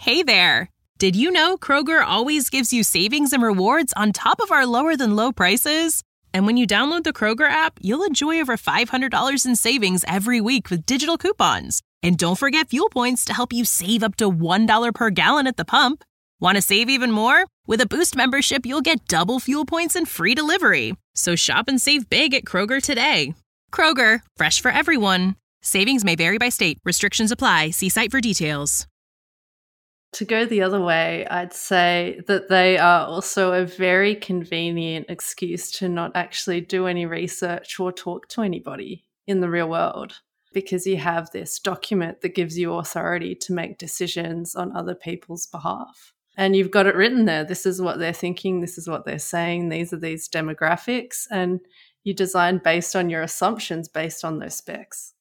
Hey there! Did you know Kroger always gives you savings and rewards on top of our lower-than-low prices? And when you download the Kroger app, you'll enjoy over $500 in savings every week with digital coupons. And don't forget fuel points to help you save up to $1 per gallon at the pump. Want to save even more? With a Boost membership, you'll get double fuel points and free delivery. So shop and save big at Kroger today. Kroger, fresh for everyone. Savings may vary by state. Restrictions apply. See site for details. To go the other way, I'd say that they are also a very convenient excuse to not actually do any research or talk to anybody in the real world, because you have this document that gives you authority to make decisions on other people's behalf. And you've got it written there. This is what they're thinking. This is what they're saying. These are these demographics. And you design based on your assumptions, based on those specs.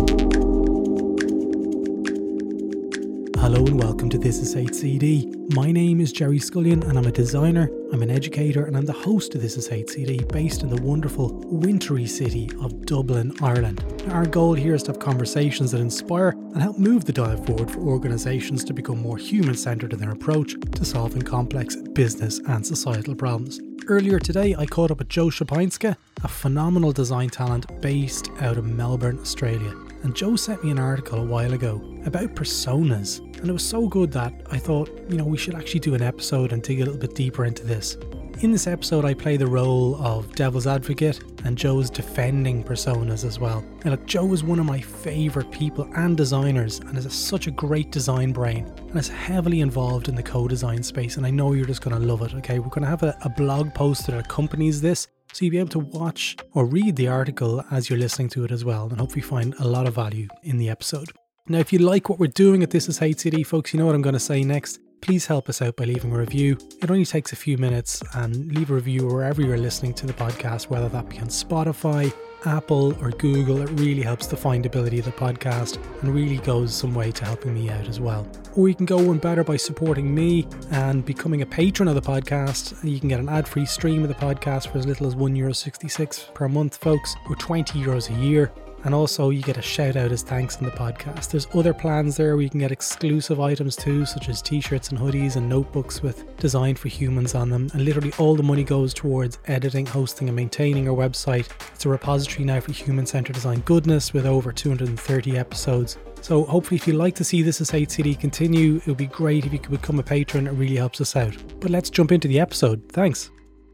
Hello and welcome to This Is HCD. My name is Jerry Scullion and I'm a designer, I'm an educator and I'm the host of This Is HCD based in the wonderful wintry city of Dublin, Ireland. Our goal here is to have conversations that inspire and help move the dial forward for organisations to become more human-centred in their approach to solving complex business and societal problems. Earlier today I caught up with Joe Szczepański, a phenomenal design talent based out of Melbourne, Australia. And Joe sent me an article a while ago about personas, and it was so good that I thought, we should actually do an episode and dig a little bit deeper into this. In this episode, I play the role of devil's advocate, and Joe's defending personas as well. Now, look, Joe is one of my favourite people and designers, and is such a great design brain, and is heavily involved in the co-design space, and I know you're just going to love it, okay? We're going to have a blog post that accompanies this, so you'll be able to watch or read the article as you're listening to it as well, and hopefully find a lot of value in the episode. Now, if you like what we're doing at This Is HCD, folks, you know what I'm going to say next. Please help us out by leaving a review. It only takes a few minutes, and leave a review wherever you're listening to the podcast, whether that be on Spotify, Apple or Google. It really helps the findability of the podcast and really goes some way to helping me out as well. Or you can go one better by supporting me and becoming a patron of the podcast. You can get an ad-free stream of the podcast for as little as €1.66 per month, folks, or €20 a year. And also you get a shout out as thanks on the podcast. There's other plans there where you can get exclusive items too, such as t-shirts and hoodies and notebooks with Design for Humans on them. And literally all the money goes towards editing, hosting and maintaining our website. It's a repository now for human-centered design goodness with over 230 episodes. So hopefully if you'd like to see This Is HCD continue, it would be great if you could become a patron. It really helps us out. But let's jump into the episode. Thanks.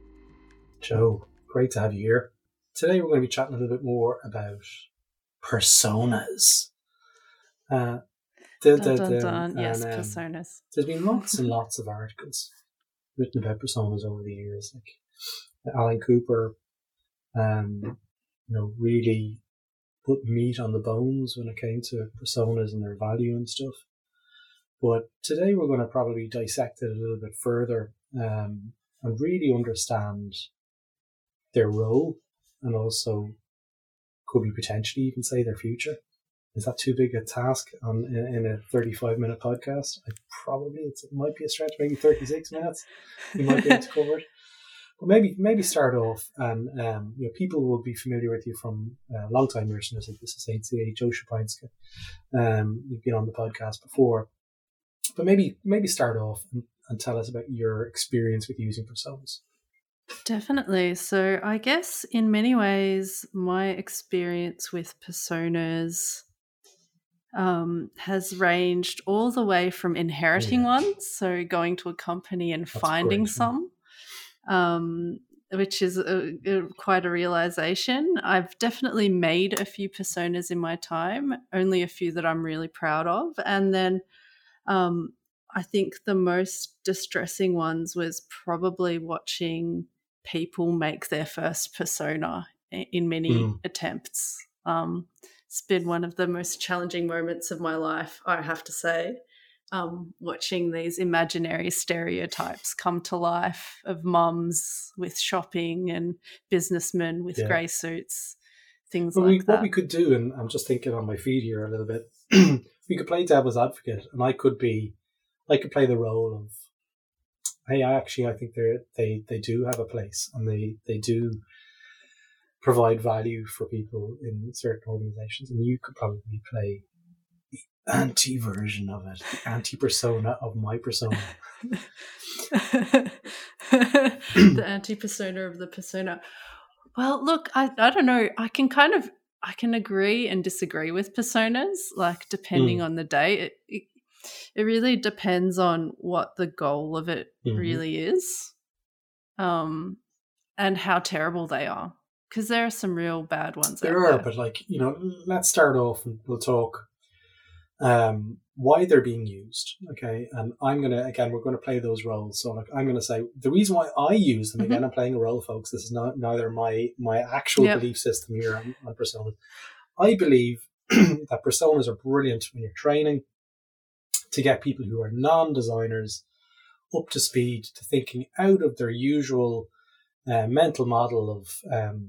Joe, great to have you here. Today we're going to be chatting a little bit more about personas. Yes, personas. There's been lots and lots of articles written about personas over the years. Like Alan Cooper, really put meat on the bones when it came to personas and their value and stuff. But today we're going to probably dissect it a little bit further and really understand their role, and also could we potentially even say their future. Is that too big a task in a 35-minute podcast? It might be a stretch, maybe 36 minutes. You might be able to cover it. But maybe start off, and people will be familiar with you from long-time listeners like This Is HCD, Joe Szczepański. You've been on the podcast before. But maybe start off and tell us about your experience with using personas. Definitely. So I guess in many ways my experience with personas has ranged all the way from inheriting ones, so going to a company and finding some, which is quite a realization. I've definitely made a few personas in my time, only a few that I'm really proud of. And then I think the most distressing ones was probably watching people make their first persona in many attempts. It's been one of the most challenging moments of my life, I have to say, watching these imaginary stereotypes come to life of mums with shopping and businessmen with grey suits, things like that. What we could do, and I'm just thinking on my feed here a little bit, we could play devil's advocate, and I could play the role of, hey, I think they do have a place, and they do provide value for people in certain organizations, and you could probably play anti-version of it, the anti-persona of my persona. The anti-persona of the persona. Well, look, I don't know. I can agree and disagree with personas, like depending on the day. It really depends on what the goal of it really is, and how terrible they are. Because there are some real bad ones out there. But like, let's start off and we'll talk why they're being used. Okay. And we're going to play those roles. So like, I'm going to say the reason why I use them, again, I'm playing a role, folks. This is neither my actual belief system here on personas. I believe that personas are brilliant when you're training to get people who are non-designers up to speed, to thinking out of their usual mental model of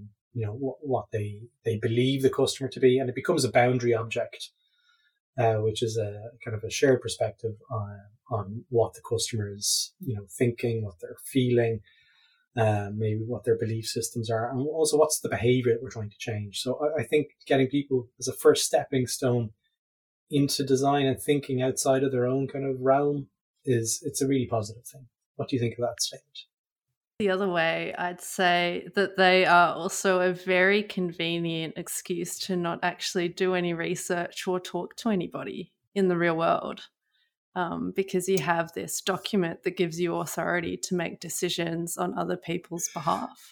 what they believe the customer to be, and it becomes a boundary object, which is a kind of a shared perspective on what the customer is thinking, what they're feeling, maybe what their belief systems are, and also what's the behavior that we're trying to change. So I think getting people as a first stepping stone into design and thinking outside of their own kind of realm it's a really positive thing. What do you think of that statement? The other way, I'd say that they are also a very convenient excuse to not actually do any research or talk to anybody in the real world, because you have this document that gives you authority to make decisions on other people's behalf.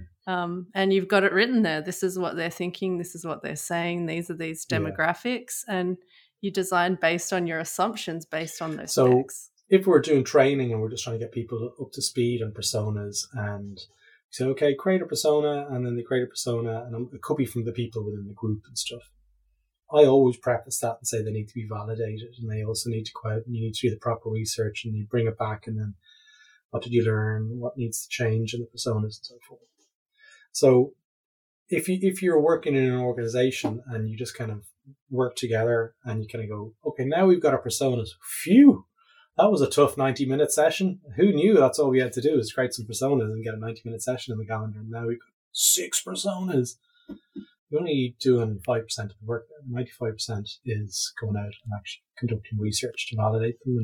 And you've got it written there. This is what they're thinking. This is what they're saying. These are these demographics. And you design based on your assumptions, based on those specs. If we're doing training and we're just trying to get people up to speed on personas, and say, okay, create a persona, and then they create a persona, and it could be from the people within the group and stuff. I always preface that and say they need to be validated, and they also need to go out and you need to do the proper research, and you bring it back, and then what did you learn? What needs to change in the personas and so forth. So if you're working in an organization and you just kind of work together and you kind of go, okay, now we've got our personas. Phew! That was a tough 90-minute session. Who knew that's all we had to do is create some personas and get a 90-minute session in the calendar. And now we've got 6 personas. We're only doing 5% of the work there. 95% is going out and actually conducting research to validate them.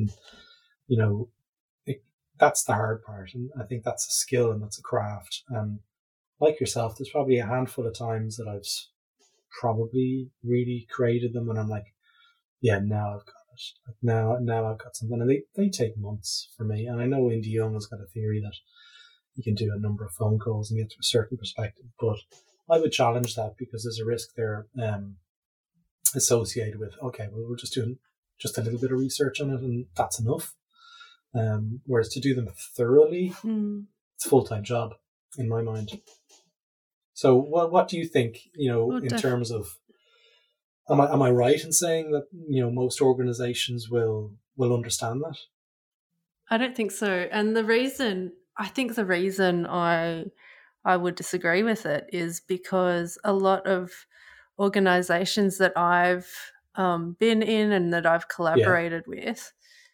And, that's the hard part. And I think that's a skill and that's a craft. And like yourself, there's probably a handful of times that I've probably really created them and I'm like, yeah, now I've got it. Now I've got something. And they take months for me. And I know Indy Young has got a theory that you can do a number of phone calls and get to a certain perspective. But I would challenge that because there's a risk there associated with, okay, well, we're just doing just a little bit of research on it and that's enough. Whereas to do them thoroughly, it's a full-time job in my mind. So what do you think, in terms of, am I right in saying that, most organizations will understand that? I don't think so. And the reason I would disagree with it is because a lot of organizations that I've been in and that I've collaborated with,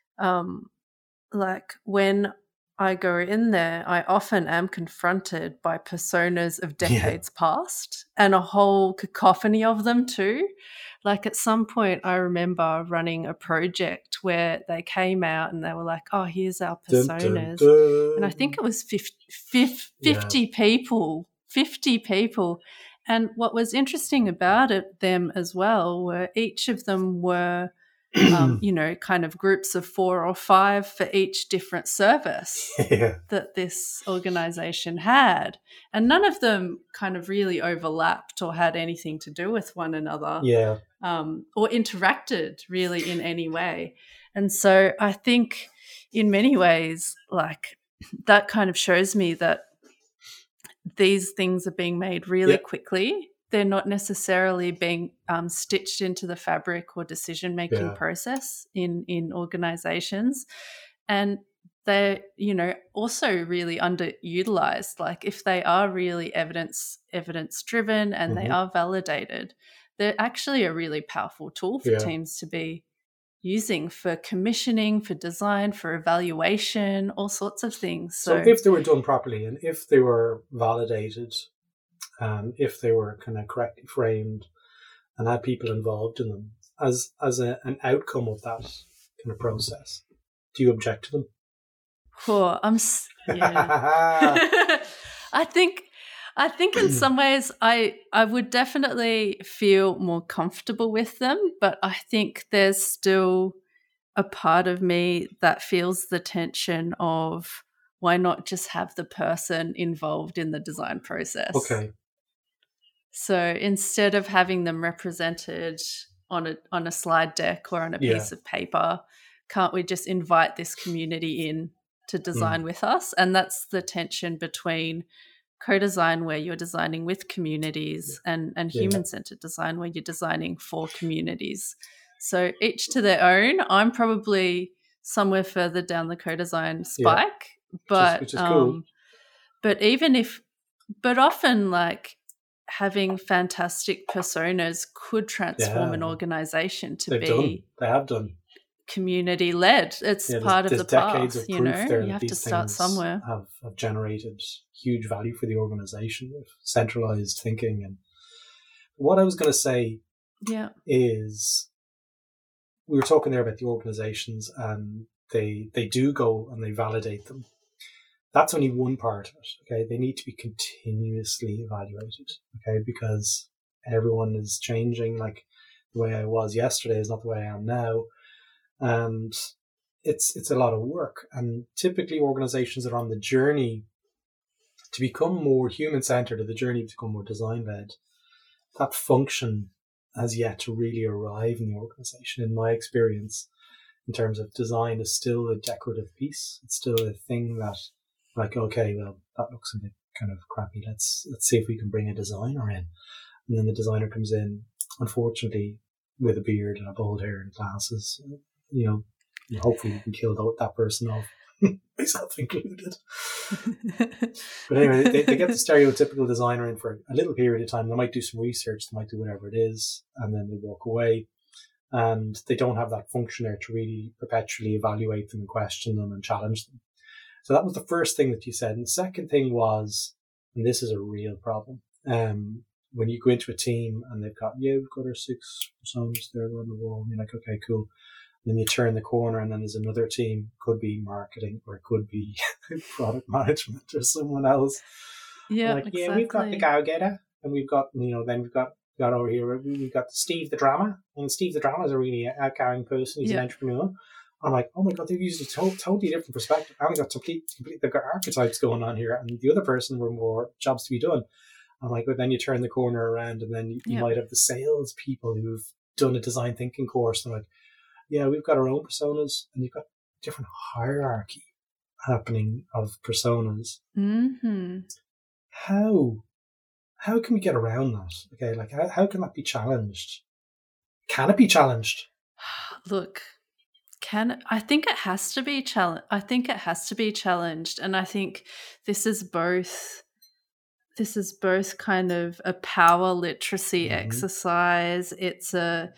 like when I go in there, I often am confronted by personas of decades past and a whole cacophony of them too. Like at some point I remember running a project where they came out and they were like, oh, here's our personas. Dun, dun, dun. And I think it was 50 people. And what was interesting about them as well were each of them were kind of groups of 4 or 5 for each different service that this organization had. And none of them kind of really overlapped or had anything to do with one another or interacted really in any way. And so I think in many ways, like that kind of shows me that these things are being made really quickly. They're not necessarily being stitched into the fabric or decision-making process in organizations. And they're, also really underutilized. Like if they are really evidence-driven and they are validated, they're actually a really powerful tool for teams to be using for commissioning, for design, for evaluation, all sorts of things. So if they were done properly and if they were validated, if they were kind of correctly framed and had people involved in them, as an outcome of that kind of process? Do you object to them? Oh, yeah. I think in some ways I would definitely feel more comfortable with them, but I think there's still a part of me that feels the tension of why not just have the person involved in the design process? Okay. So instead of having them represented on a slide deck or on a piece of paper, can't we just invite this community in to design with us? And that's the tension between co-design, where you're designing with communities, and human-centered design, where you're designing for communities. So each to their own. I'm probably somewhere further down the co-design spike, but which is cool. But often, like, having fantastic personas could transform an organization to they have done community led. It's part of the path. You have to start somewhere. Have generated huge value for the organization with centralized thinking. And what I was going to say is, we were talking there about the organizations, and they do go and they validate them. That's only one part of it. Okay, they need to be continuously evaluated. Okay, because everyone is changing. Like, the way I was yesterday is not the way I am now, and it's a lot of work. And typically, organizations that are on the journey to become more human-centered, or the journey to become more design-led, that function has yet to really arrive in the organization. In my experience, in terms of design, is still a decorative piece. It's still a thing that, like, okay, well, that looks a bit kind of crappy. Let's see if we can bring a designer in. And then the designer comes in, unfortunately, with a beard and a bald hair and glasses. Hopefully you can kill that person off, myself included. But anyway, they get the stereotypical designer in for a little period of time. They might do some research, they might do whatever it is, and then they walk away. And they don't have that function there to really perpetually evaluate them and question them and challenge them. So that was the first thing that you said. And the second thing was, and this is a real problem, when you go into a team and they've got, we've got our 6 personas there on the wall, and you're like, okay, cool. And then you turn the corner and then there's another team, could be marketing or it could be product management or someone else. Yeah, like, exactly. We've got the go-getter, and we've got, then we've got over here, we've got Steve the drama, and Steve the drama is a really outgoing person. He's an entrepreneur. I'm like, oh my God, they've used a totally different perspective. And they've got archetypes going on here, and the other person were more jobs to be done. I'm like, but then you turn the corner around, and then you might have the sales people who've done a design thinking course. And I'm like, we've got our own personas, and you've got different hierarchy happening of personas. Mm-hmm. How can we get around that? Okay, like how can that be challenged? Can it be challenged? Look, I think it has to be challenged. And I think this is both kind of a power literacy exercise. It's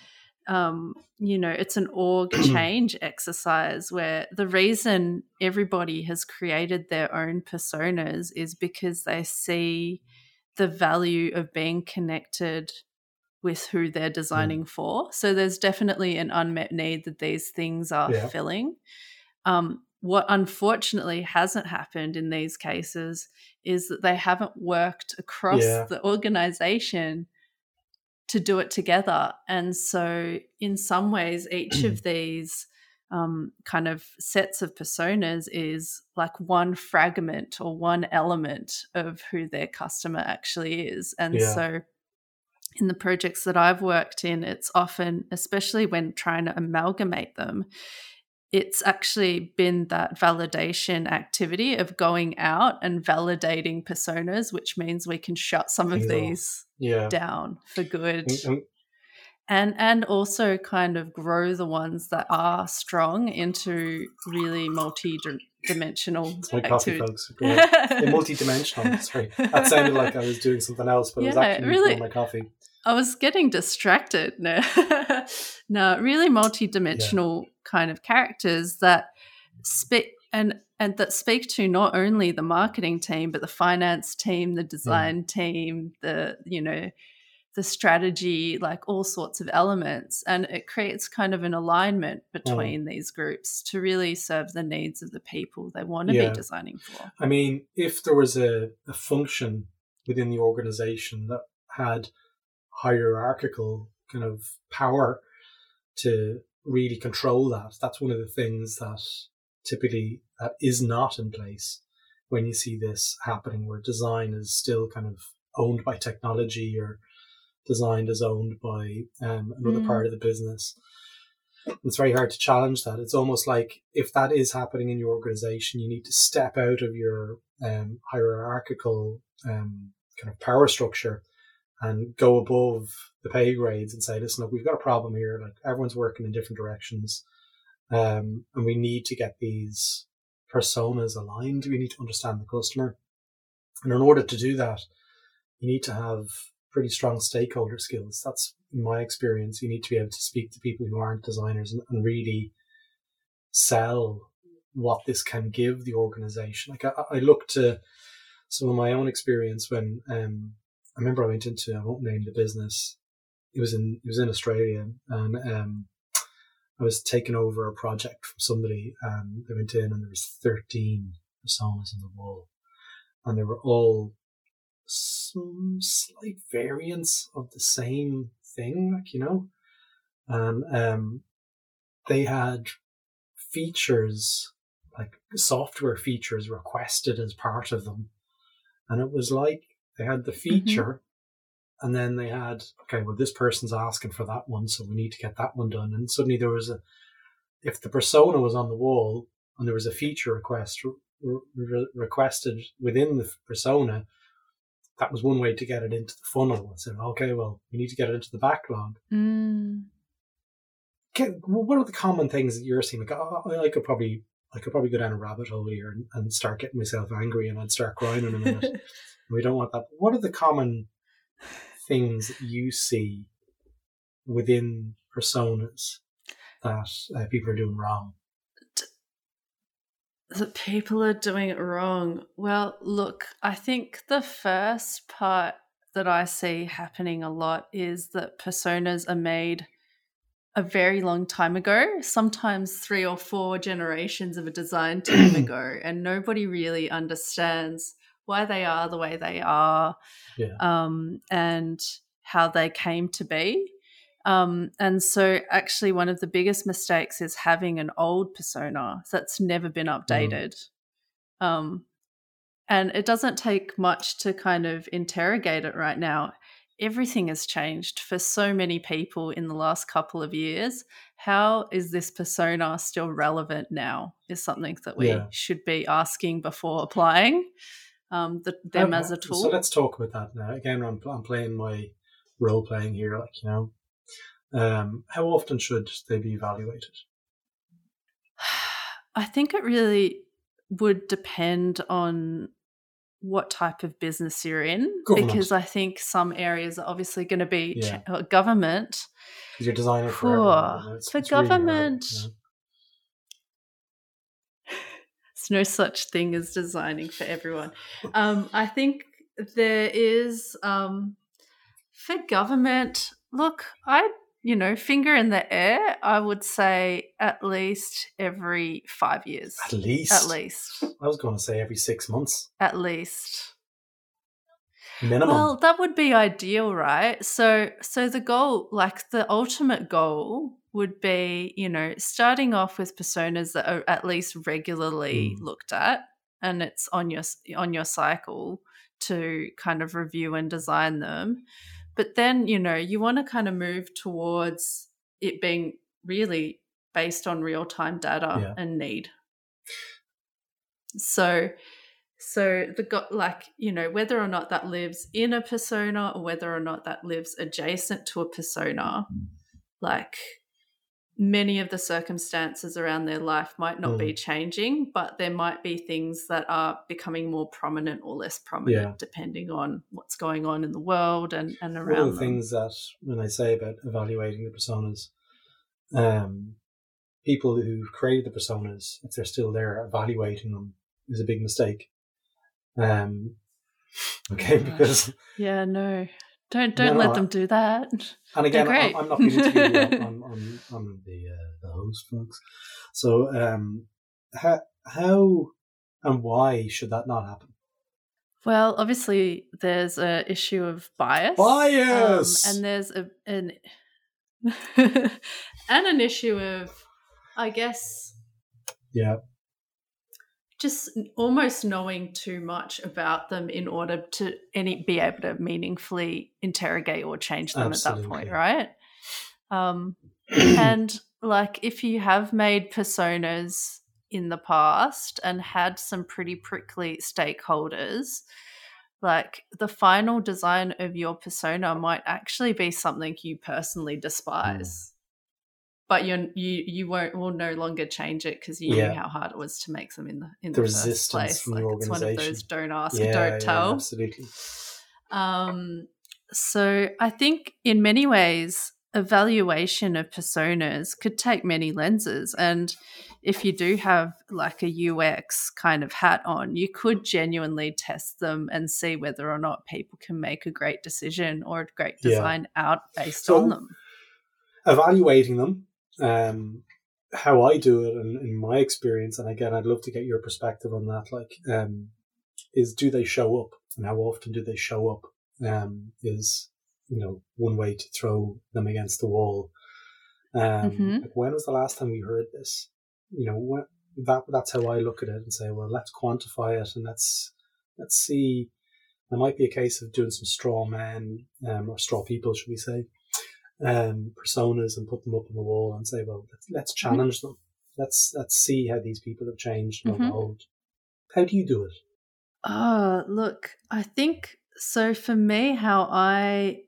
it's an org change exercise, where the reason everybody has created their own personas is because they see the value of being connected with who they're designing for. So there's definitely an unmet need that these things are filling. What unfortunately hasn't happened in these cases is that they haven't worked across the organization to do it together. And so in some ways, each of these kind of sets of personas is like one fragment or one element of who their customer actually is. And so in the projects that I've worked in, it's often, especially when trying to amalgamate them, it's actually been that validation activity of going out and validating personas, which means we can shut some of these down for good. And also kind of grow the ones that are strong into really multi-dimensional coffee, folks. Multi-dimensional. Sorry, that sounded like I was doing something else, but it was actually really my coffee. I was getting distracted. No, really multi-dimensional kind of characters that speak and that speak to not only the marketing team, but the finance team, the design team, the the strategy, like all sorts of elements. And it creates kind of an alignment between these groups to really serve the needs of the people they want to be designing for. I mean, if there was a function within the organization that had hierarchical kind of power to really control that, that's one of the things that typically that is not in place when you see this happening, where design is still kind of owned by technology, or design is owned by another part of the business. It's very hard to challenge that. It's almost like if that is happening in your organization, you need to step out of your hierarchical kind of power structure and go above the pay grades and say, listen, look, we've got a problem here. Like, everyone's working in different directions. And we need to get these personas aligned. We need to understand the customer. And in order to do that, you need to have pretty strong stakeholder skills. That's, in my experience, you need to be able to speak to people who aren't designers and really sell what this can give the organization. Like, I look to some of my own experience when I remember I went into, I won't name the business. It was in Australia, and I was taking over a project from somebody, and they went in and there was 13 personas on the wall, and they were all some slight variants of the same thing, like, you know, and they had features, like software features requested as part of them, and it was like they had the feature, and then they had, okay, well, this person's asking for that one, so we need to get that one done. And suddenly there was if the persona was on the wall and there was a feature request requested within the persona, that was one way to get it into the funnel. And said, okay, well, we need to get it into the backlog. What are the common things that you're seeing? Like, I could probably go down a rabbit hole here and start getting myself angry, and I'd start crying in a minute. We don't want that. What are the common things that you see within personas that people are doing wrong? That people are doing it wrong. Well, look, I think the first part that I see happening a lot is that personas are made a very long time ago, sometimes 3 or 4 generations of a design team ago, and nobody really understands why they are the way they are, and how they came to be. And so actually one of the biggest mistakes is having an old persona that's never been updated. And it doesn't take much to kind of interrogate it right now. Everything has changed for so many people in the last couple of years. How is this persona still relevant now is something that we should be asking before applying them as a tool. So let's talk about that now. Again, I'm playing my role playing here, like, you know. How often should they be evaluated? I think it really would depend on what type of business you're in, because I think some areas are obviously going to be government. Because you're designing for everyone. For government, really hard, there's no such thing as designing for everyone. I think there is for government. Look, finger in the air, I would say at least every 5 years. At least. I was going to say every 6 months. At least. Minimum. Well, that would be ideal, right? So the goal, like the ultimate goal would be, starting off with personas that are at least regularly looked at, and it's on your cycle to kind of review and design them. But then, you want to kind of move towards it being really based on real-time data and need. So whether or not that lives in a persona or whether or not that lives adjacent to a persona, like many of the circumstances around their life might not be changing, but there might be things that are becoming more prominent or less prominent depending on what's going on in the world and around them. One of the things that when I say about evaluating the personas, people who created the personas, if they're still there, evaluating them is a big mistake. Because Don't let them do that. And again, I'm not going to interview you on the host, folks. So how and why should that not happen? Well, obviously, there's an issue of bias. And there's an issue of, I guess, just almost knowing too much about them in order to be able to meaningfully interrogate or change them at that point, right? And like if you have made personas in the past and had some pretty prickly stakeholders, like the final design of your persona might actually be something you personally despise. But you will no longer change it because you knew how hard it was to make them in the first place. From the organization. It's one of those don't ask, don't tell. Absolutely. So I think in many ways, evaluation of personas could take many lenses. And if you do have like a UX kind of hat on, you could genuinely test them and see whether or not people can make a great decision or a great design out based on them. Evaluating them. How I do it and in my experience, and again I'd love to get your perspective on that, like is do they show up and how often do they show up, is one way to throw them against the wall. Like when was the last time we heard this? That's how I look at it and say, well, let's quantify it and let's see. There might be a case of doing some straw men or straw people, should we say, personas and put them up on the wall and say, well, let's challenge them. Let's see how these people have changed and evolved. How do you do it? Look, I think so. For me, how I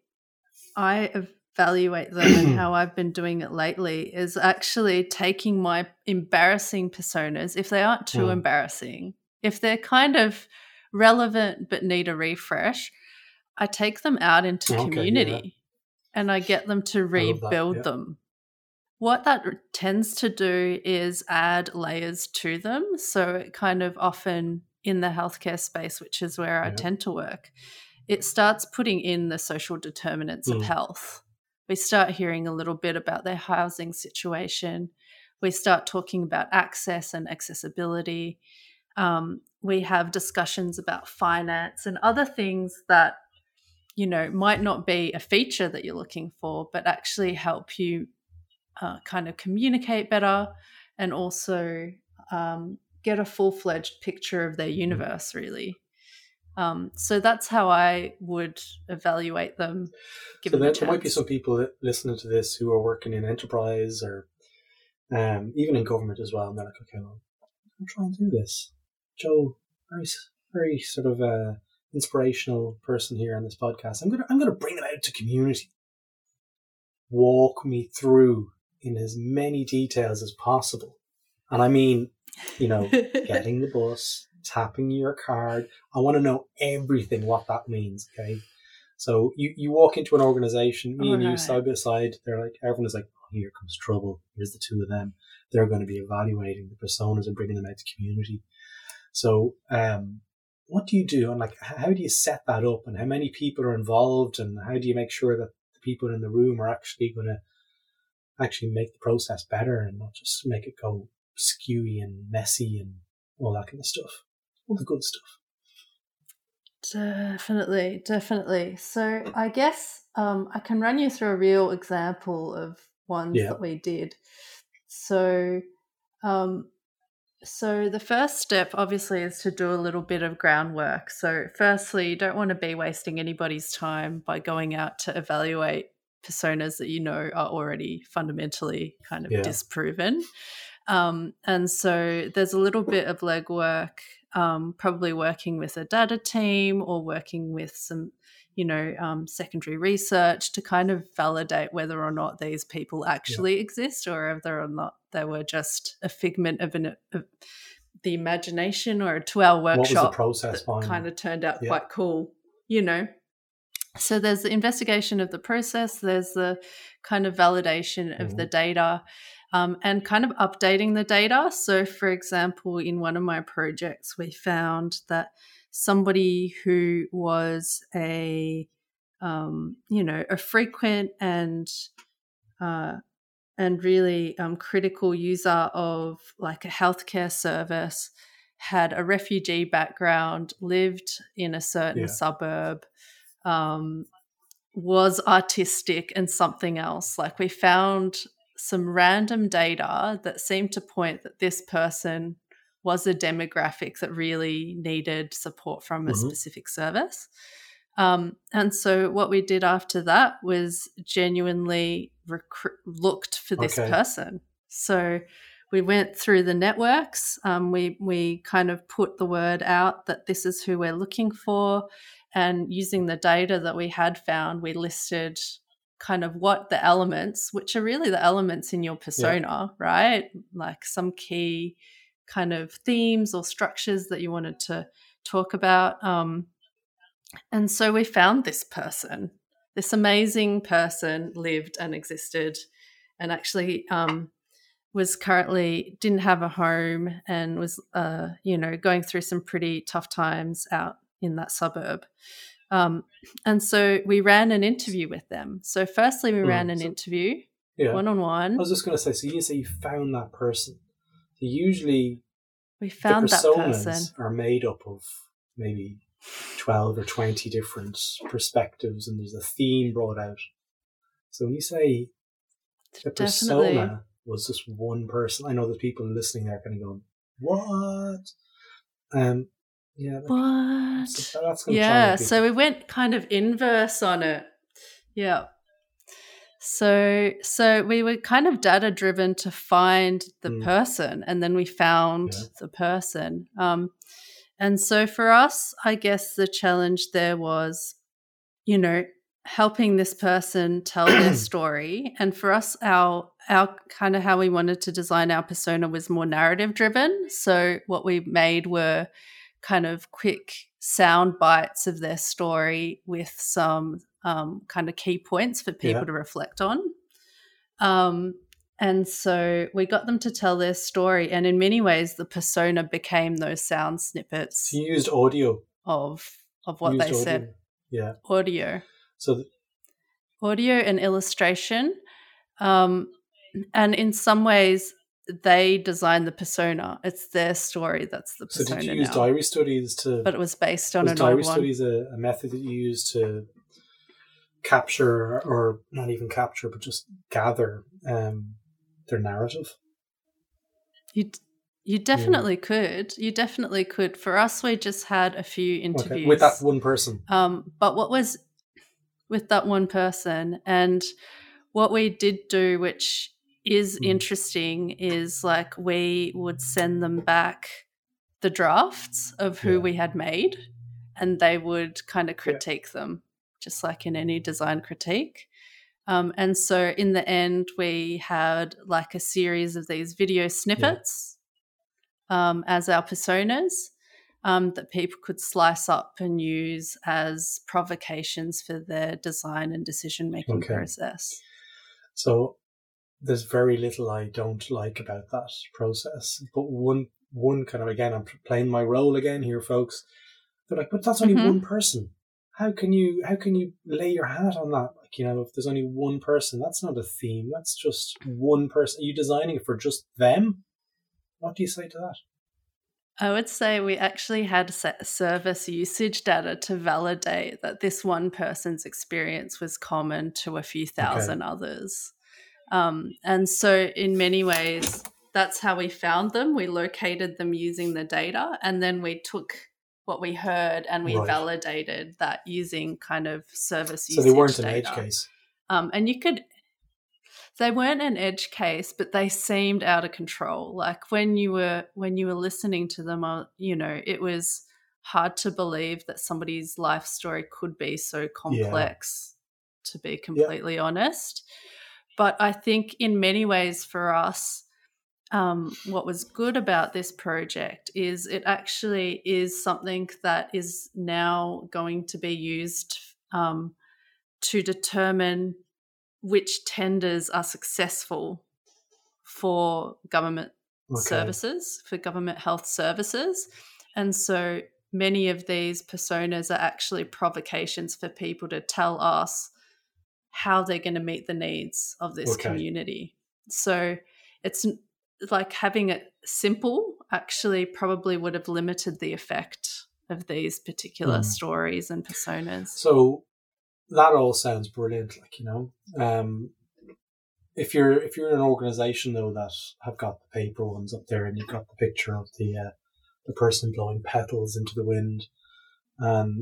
evaluate them and how I've been doing it lately is actually taking my embarrassing personas, if they aren't too embarrassing, if they're kind of relevant but need a refresh, I take them out into community. And I get them to rebuild them. What that tends to do is add layers to them. So it kind of often in the healthcare space, which is where I tend to work, it starts putting in the social determinants of health. We start hearing a little bit about their housing situation. We start talking about access and accessibility. We have discussions about finance and other things that might not be a feature that you're looking for, but actually help you kind of communicate better and also get a full-fledged picture of their universe, really. So that's how I would evaluate them. So there might be some people listening to this who are working in enterprise or even in government as well, and they're like, okay, well, I'm trying to do this. Joe, very, very sort of inspirational person here on this podcast. I'm gonna bring it out to community. Walk me through in as many details as possible. And I mean, getting the bus, tapping your card. I want to know everything, what that means, okay? So you walk into an organization, me and you side by side, they're like, everyone is like, oh, here comes trouble. Here's the two of them. They're going to be evaluating the personas and bringing them out to community. So, what do you do? And like, how do you set that up? And how many people are involved? And how do you make sure that the people in the room are actually going to actually make the process better and not just make it go skewy and messy and all that kind of stuff? All the good stuff. Definitely. So I guess I can run you through a real example of ones that we did. So the first step obviously is to do a little bit of groundwork. So firstly, you don't want to be wasting anybody's time by going out to evaluate personas that are already fundamentally kind of disproven. And so there's a little bit of legwork, probably working with a data team or working with some, secondary research to kind of validate whether or not these people actually exist or whether or not they were just a figment of the imagination or a 2-hour workshop. What was the process that kind of turned out quite cool, So there's the investigation of the process, there's the kind of validation of the data, and kind of updating the data. So, for example, in one of my projects, we found that somebody who was a a frequent and really critical user of like a healthcare service, had a refugee background, lived in a certain suburb, was artistic and something else. Like, we found some random data that seemed to point that this person was a demographic that really needed support from a specific service. And so what we did after that was genuinely looked for this person. So we went through the networks. We kind of put the word out that this is who we're looking for. And using the data that we had found, we listed kind of what the elements, which are really the elements in your persona, right? Like some key kind of themes or structures that you wanted to talk about. And so we found this person. This amazing person lived and existed, and actually didn't have a home, and was going through some pretty tough times out in that suburb. And so we ran an interview with them. So firstly, we ran an interview one-on-one. I was just going to say, so you say you found that person. So usually we found the that person are made up of maybe 12 or 20 different perspectives, and there's a theme brought out. So when you say the persona was just one person, I know there's people listening there kind of going, what? What? So that's going to so we went kind of inverse on it. Yeah. So we were kind of data driven to find the person, and then we found the person. And so for us, I guess the challenge there was, helping this person tell their story. And for us, our kind of how we wanted to design our persona was more narrative driven. So what we made were kind of quick sound bites of their story with some kind of key points for people to reflect on. And so we got them to tell their story, and in many ways the persona became those sound snippets. So you used audio of what they said. Yeah. Audio. So audio and illustration. And in some ways they designed the persona. It's their story that's the persona. So did you use diary studies to... But it was based on an old one. Was diary studies a method that you used to capture, or not even capture, but just gather their narrative? You definitely could. You definitely could. For us, we just had a few interviews. With that one person. But what was with that one person, and what we did do, which is interesting, is like we would send them back the drafts of who we had made, and they would kind of critique them, just like in any design critique. And so in the end, we had like a series of these video snippets as our personas that people could slice up and use as provocations for their design and decision-making process. So there's very little I don't like about that process. But one kind of, again, I'm playing my role again here, folks. They're like, but that's only one person. How can you lay your hat on that? Like, if there's only one person, that's not a theme. That's just one person. Are you designing it for just them? What do you say to that? I would say we actually had service usage data to validate that this one person's experience was common to a few thousand others. And so in many ways, that's how we found them. We located them using the data, and then we took what we heard and we validated that using kind of service usage data. So they weren't an edge case. And they weren't an edge case, but they seemed out of control. Like when you were listening to them, it was hard to believe that somebody's life story could be so complex, to be completely honest. But I think in many ways for us, what was good about this project is it actually is something that is now going to be used to determine which tenders are successful for government services, for government health services. And so many of these personas are actually provocations for people to tell us how they're going to meet the needs of this community. So it's like having it simple actually probably would have limited the effect of these particular stories and personas. So that all sounds brilliant, like, if you're in an organization though that have got the paper ones up there and you've got the picture of the person blowing petals into the wind, and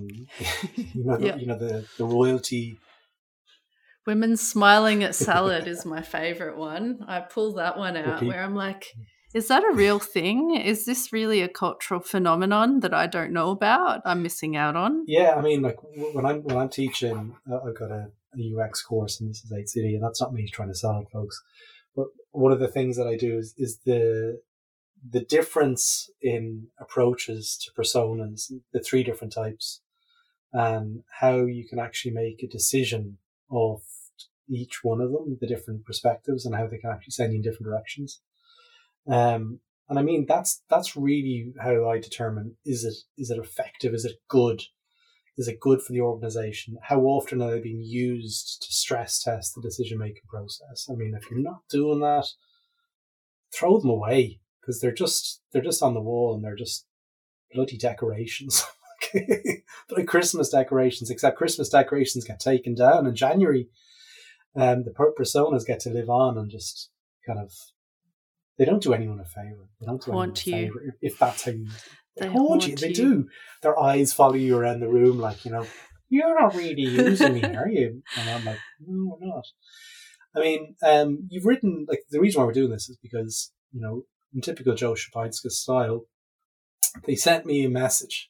the royalty. Women smiling at salad is my favorite one. I pull that one out where I'm like, is that a real thing? Is this really a cultural phenomenon that I don't know about? I'm missing out on. Yeah, I mean, like when I'm teaching, I've got a UX course, and this is 8CD, and that's not me trying to sell it, folks. But one of the things that I do is the difference in approaches to personas, the 3 different types, and how you can actually make a decision of each one of them, the different perspectives, and how they can actually send you in different directions. And I mean, that's really how I determine, is it effective? Is it good? Is it good for the organization? How often are they being used to stress test the decision-making process? I mean, if you're not doing that, throw them away, because they're just on the wall and they're just bloody decorations. They're like Christmas decorations, except Christmas decorations get taken down in January. The personas get to live on and just kind of, they don't do anyone a favor. They don't do haunt anyone a you. favor if that's how you. They haunt you. They do. Their eyes follow you around the room, like, you're not really using me, are you? And I'm like, no, we're not. I mean, you've written, like, the reason why we're doing this is because, in typical Joe Szczepanski style, they sent me a message.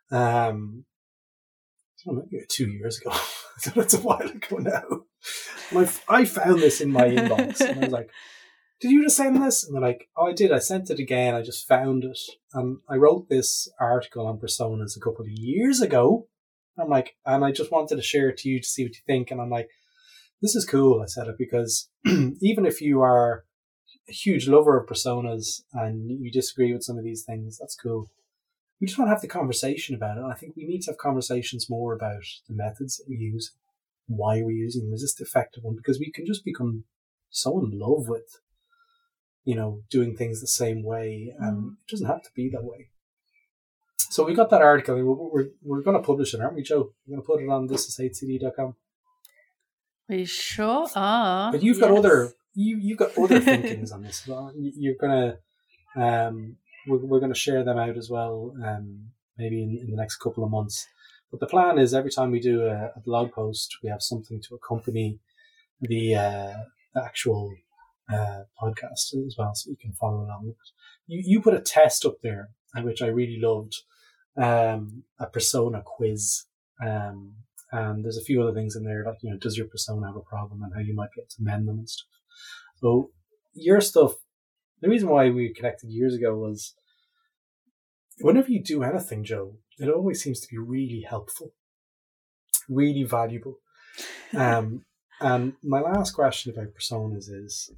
Maybe 2 years ago. So that's a while ago now. I found this in my inbox, and I was like, did you just send this? And they're like, oh, I did. I sent it again. I just found it. And I wrote this article on personas a couple of years ago. I'm like, and I just wanted to share it to you to see what you think. And I'm like, this is cool. I said it because even if you are a huge lover of personas and you disagree with some of these things, that's cool. We just want to have the conversation about it. I think we need to have conversations more about the methods that we use, why we're using them. Is this the effective one? Because we can just become so in love with, doing things the same way, and it doesn't have to be that way. So we got that article. We're going to publish it, aren't we, Joe? We're going to put it on thisishcd.com. We sure are. But you've got other thinkings on this. You're going to. We're going to share them out as well, maybe in the next couple of months. But the plan is every time we do a blog post, we have something to accompany the actual podcast as well, so you can follow along with it. You put a test up there, which I really loved, a persona quiz, and there's a few other things in there, like, does your persona have a problem and how you might be able to mend them and stuff. So your stuff, the reason why we connected years ago was whenever you do anything, Joe, it always seems to be really helpful, really valuable. And my last question about personas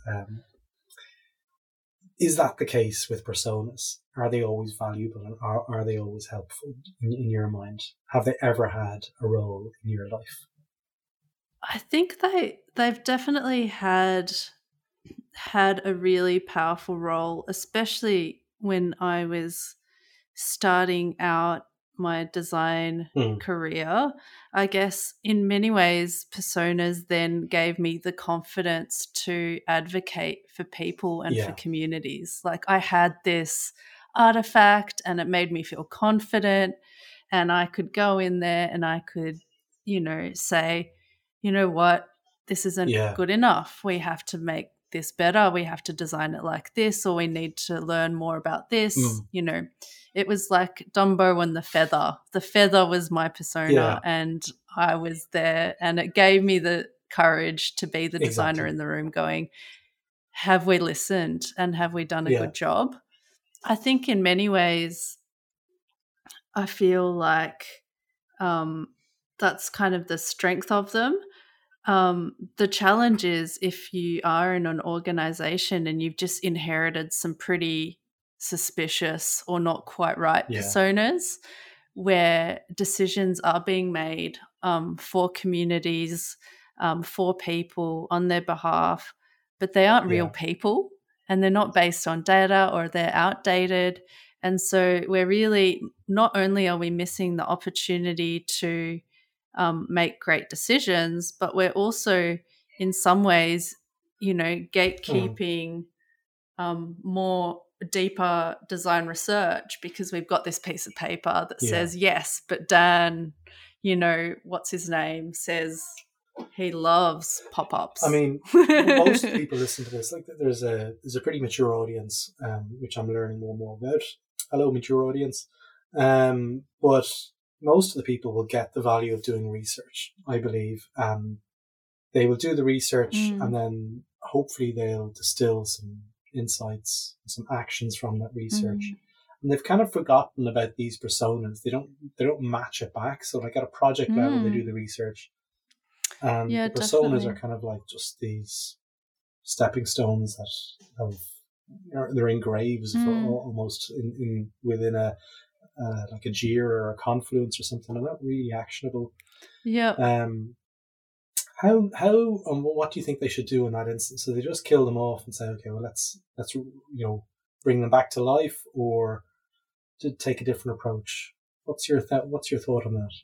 is that the case with personas? Are they always valuable, and are they always helpful in your mind? Have they ever had a role in your life? I think they've definitely had a really powerful role, especially when I was starting out my design career. I guess in many ways, personas then gave me the confidence to advocate for people and for communities. Like, I had this artifact and it made me feel confident, and I could go in there and I could, say, what, this isn't good enough. We have to make this better. We have to design it like this, or we need to learn more about this. It was like Dumbo and the feather. The feather was my persona, and I was there, and it gave me the courage to be the designer in the room going, have we listened and have we done a good job? I think in many ways, I feel like that's kind of the strength of them. The challenge is if you are in an organization and you've just inherited some pretty suspicious or not quite right personas, where decisions are being made for communities, for people on their behalf, but they aren't real people, and they're not based on data, or they're outdated. And so we're really, not only are we missing the opportunity to make great decisions, but we're also in some ways, gatekeeping more deeper design research, because we've got this piece of paper that says yes, but Dan, what's his name, says he loves pop-ups. I mean, most people listen to this. Like, there's a pretty mature audience, which I'm learning more and more about. Hello, mature audience. But most of the people will get the value of doing research, I believe. They will do the research and then hopefully they'll distill some insights, some actions from that research. And they've kind of forgotten about these personas. They don't match it back. So like at a project level, they do the research. And the personas are kind of like just these stepping stones that they're in graves almost within a like a Jira or a Confluence or something. They're not really actionable. Yeah. How what do you think they should do in that instance? So they just kill them off and say, okay, well let's bring them back to life, or to take a different approach? What's your thought on that?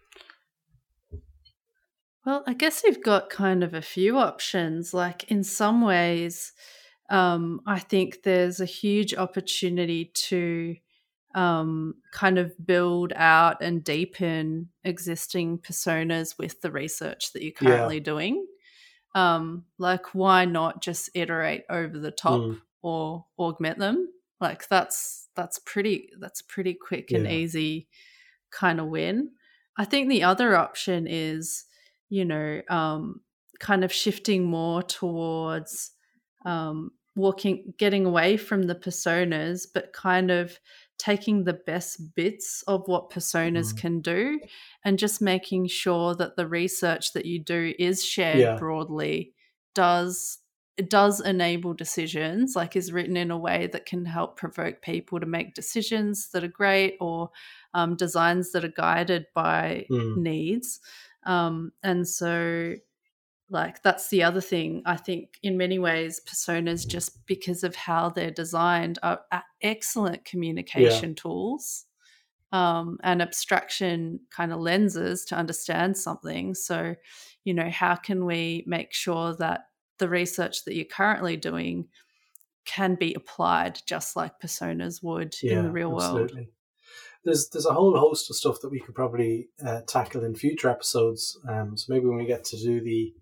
Well, I guess you've got kind of a few options. Like in some ways, I think there's a huge opportunity to kind of build out and deepen existing personas with the research that you're currently doing. Like, why not just iterate over the top or augment them? Like that's pretty quick and easy kind of win. I think the other option is, kind of shifting more towards getting away from the personas, but kind of taking the best bits of what personas can do, and just making sure that the research that you do is shared broadly, it does enable decisions, like is written in a way that can help provoke people to make decisions that are great, or designs that are guided by needs. And so like that's the other thing. I think in many ways personas, just because of how they're designed, are excellent communication tools and abstraction kind of lenses to understand something. So, how can we make sure that the research that you're currently doing can be applied just like personas would in the real world? There's a whole host of stuff that we could probably tackle in future episodes. So maybe when we get to do the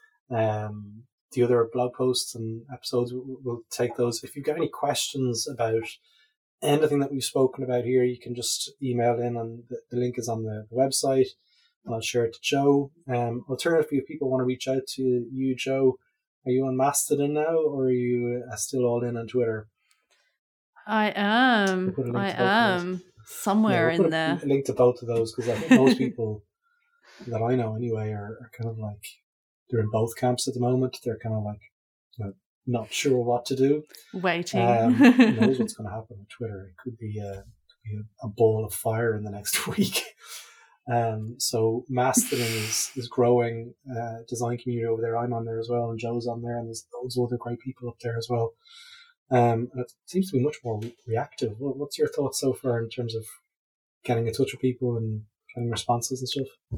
other blog posts and episodes, we'll take those. If you've got any questions about anything that we've spoken about here, you can just email in, and the link is on the website. I'll share it to Joe. Alternatively, if people want to reach out to you, Joe, are you on Mastodon now, or are you still all in on Twitter? I am. Somewhere in there. A link to both of those, because I think most people that I know anyway are kind of like, they're in both camps at the moment. They're kind of like, not sure what to do. Waiting. Who knows what's going to happen on Twitter? It could be a ball of fire in the next week. So Mastodon is growing, design community over there. I'm on there as well, and Joe's on there, and there's loads of other great people up there as well. And it seems to be much more reactive. What's your thoughts so far in terms of getting in touch with people and getting responses and stuff?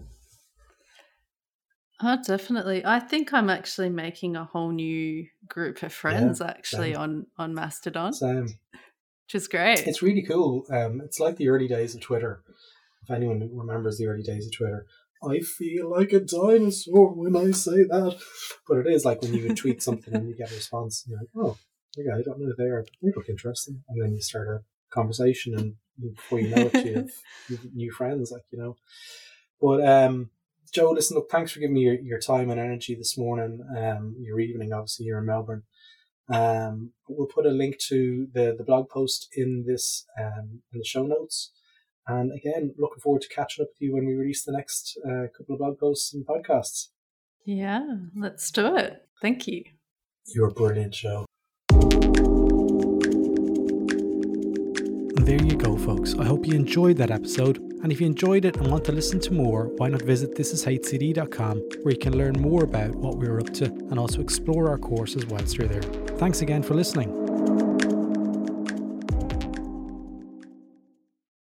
Oh, definitely. I think I'm actually making a whole new group of friends on Mastodon. Same. Which is great. It's really cool. It's like the early days of Twitter. If anyone remembers the early days of Twitter, I feel like a dinosaur when I say that. But it is like when you would tweet something and you get a response, and you're like, oh, okay, I don't know if they look interesting. And then you start a conversation, and before you know it, you have new friends, But Joe, listen, look, thanks for giving me your time and energy this morning. Your evening, obviously, you're in Melbourne. We'll put a link to the blog post in this in the show notes. And again, looking forward to catching up with you when we release the next couple of blog posts and podcasts. Yeah, let's do it. Thank you. You're brilliant, Joe. there you go, folks. I hope you enjoyed that episode. And if you enjoyed it and want to listen to more, why not visit thisishcd.com, where you can learn more about what we're up to and also explore our courses whilst you're there. Thanks again for listening.